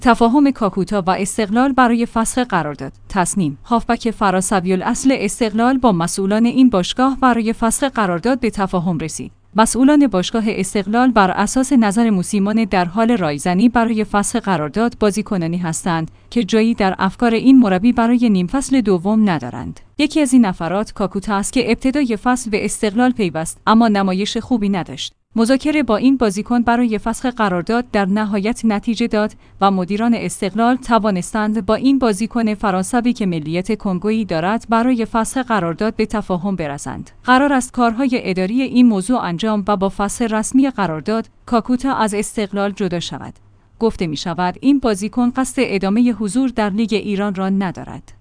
تفاهم کاکوتا و استقلال برای فسخ قرارداد. تصمیم هافبک فرانسوی الاصل استقلال با مسئولان این باشگاه برای فسخ قرارداد به تفاهم رسید. مسئولان باشگاه استقلال بر اساس نظر موسیمانه در حال رایزنی برای فسخ قرارداد بازیکنانی هستند که جایی در افکار این مربی برای نیم فصل دوم ندارند. یکی از این نفرات کاکوتا است که ابتدای فصل به استقلال پیوست اما نمایش خوبی نداشت. مذاکره با این بازیکن برای فسخ قرارداد در نهایت نتیجه داد و مدیران استقلال توانستند با این بازیکن فرانسوی که ملیت کنگویی دارد برای فسخ قرارداد به تفاهم برسند. قرار است کارهای اداری این موضوع انجام و با فسخ رسمی قرارداد کاکوتا از استقلال جدا شود. گفته می شود این بازیکن قصد ادامه حضور در لیگ ایران را ندارد.